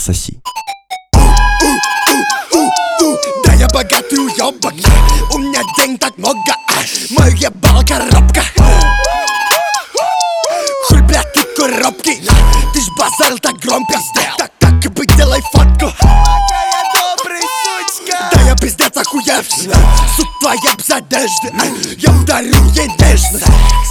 соси. Да я богатый уёбок, у меня денег так много, мой ебал коробка. Хуй, блядь, ты коробки, ты ж базарил так громко. Так и быть, делай фотку. Да я пиздец охуевший, суд твоя без одежды, я дарю ей нежность.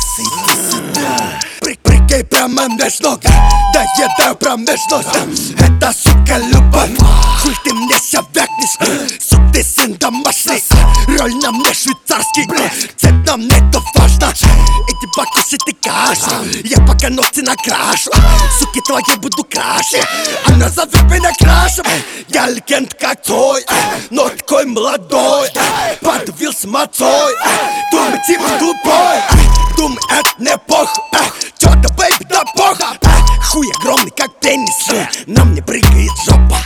Прыгай прямо меж ног, да я даю промежность. Это, сука, любовь, хуй ты мне ся вякнешь. Сук, ты сын домашний, роль на мне швейцарский, цвет на мне то важно. Иди покушай ты кашу, я пока ногти накрашу. Суки твоей буду краше, она зовет меня крашем. Я легенд как твой, но такой молодой, подавился мацой. Думай, типа тупой, думай, это не похуй. Чё-то, бэйби, да похуй. Хуй огромный, как пенис, на мне прыгает жопа.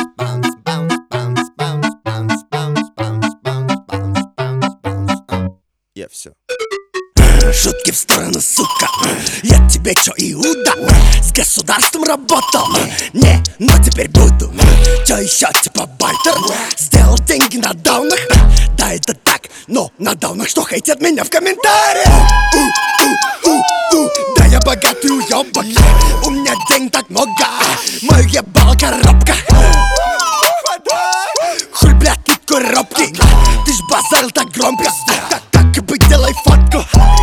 Я все. Шутки в сторону, сука, я тебе чё, Иуда? С государством работал? Не, но теперь буду. Чё еще, типа бартер? Сделал деньги на даунах? Да, это так, но на даунах что хейтят меня в комментариях? Да я богатый уёбок, у меня денег так много, мой ебал коробка. Хуй, блядь, ты коробки, ты ж базарил так громко. Так и быть, делай фотку.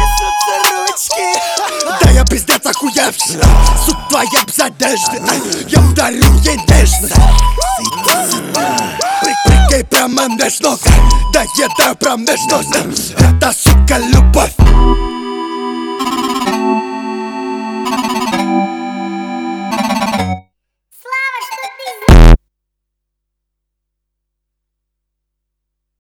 Да я пиздец охуевший, суд твоя без одежды, я дарю ей нежность. Прыгай прямо меж ног, да я даю промежность. Это, сука, любовь.